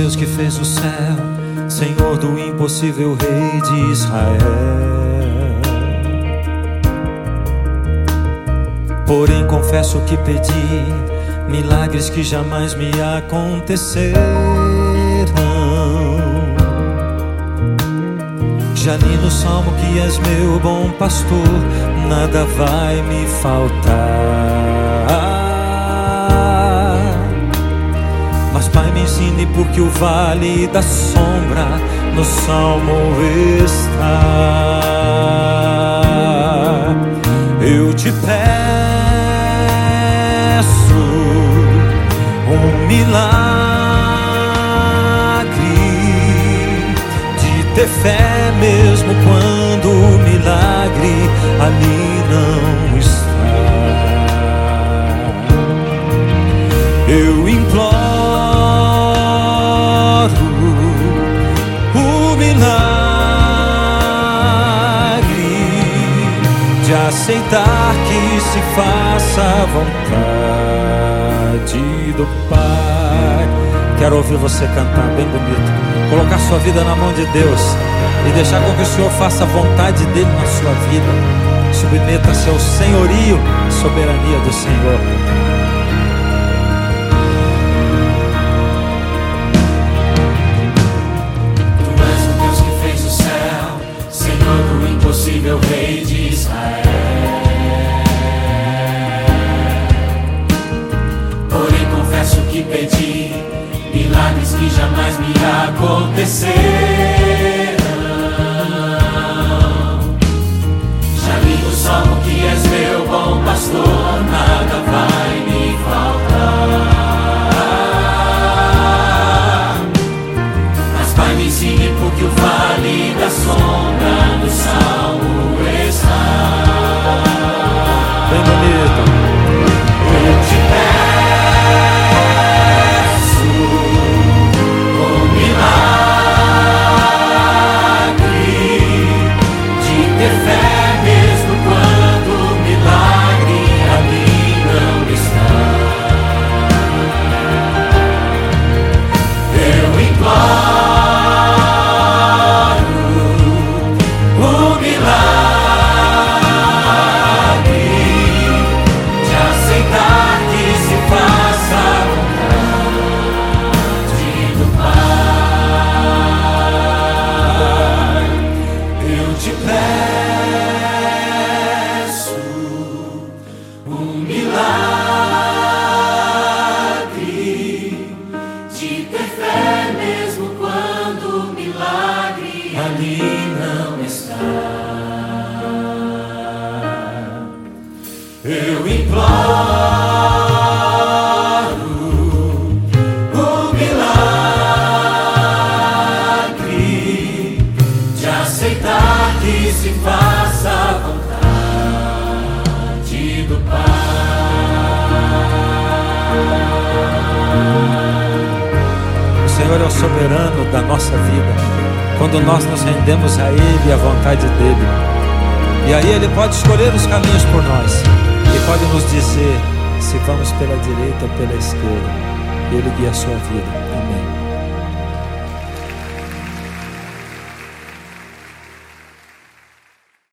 Deus que fez o céu, Senhor do impossível, Rei de Israel. Porém confesso que pedi milagres que jamais me aconteceram. Já li no Salmo que és meu bom pastor, nada vai me faltar. Mas Pai, me ensine, porque o vale da sombra no Salmo está. Eu te peço um milagre, de ter fé mesmo quando o milagre ali não está. Eu imploro o milagre de aceitar que se faça a vontade do Pai. Quero ouvir você cantar bem bonito, colocar sua vida na mão de Deus e deixar com que o Senhor faça a vontade dele na sua vida. Submeta-se ao senhorio, soberania do Senhor. Impossível, Rei de Israel. Porém confesso que pedi milagres que jamais me aconteceram. Já li no Salmo que és meu bom pastor, nada vai me faltar. Mas Pai, me ensine, porque o vale da sombra do Salmo está. Bem bonito. Eu te peço um milagre, de ter fé mesmo quando o milagre ali não está. Eu imploro ali não está. Eu imploro o milagre de aceitar que se faça a vontade do Pai. O Senhor é o soberano da nossa vida. Quando nós nos rendemos a Ele e à vontade dEle, e aí Ele pode escolher os caminhos por nós, e pode nos dizer se vamos pela direita ou pela esquerda, e Ele guia a sua vida.